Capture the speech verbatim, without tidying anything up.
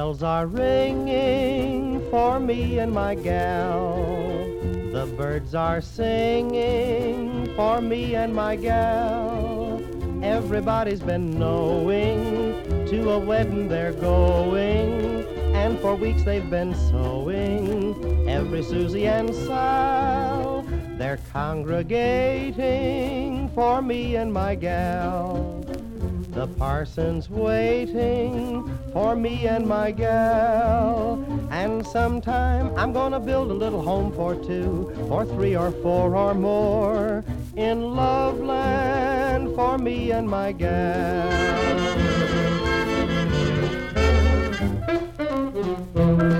bells are ringing for me and my gal. The birds are singing for me and my gal. Everybody's been knowing to a wedding they're going, and for weeks they've been sewing. Every Susie and Sal, they're congregating for me and my gal. The parson's waiting for me and my gal. And sometime I'm gonna build a little home for two, or three, or four, or more, in Loveland for me and my gal.